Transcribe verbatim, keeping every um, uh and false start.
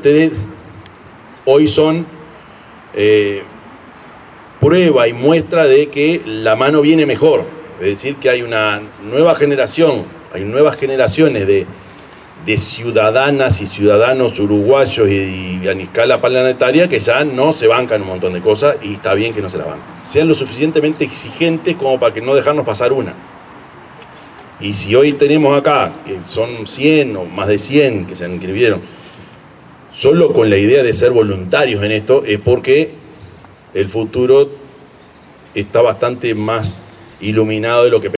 ustedes hoy son eh, prueba y muestra de que la mano viene mejor. Es decir, que hay una nueva generación, hay nuevas generaciones de, de ciudadanas y ciudadanos uruguayos y, y a escala planetaria que ya no se bancan un montón de cosas, y está bien que no se las bancan. Sean lo suficientemente exigentes como para que no dejarnos pasar una. Y si hoy tenemos acá, que son cien o más de cien que se inscribieron, solo con la idea de ser voluntarios en esto, es porque el futuro está bastante más iluminado de lo que pensamos.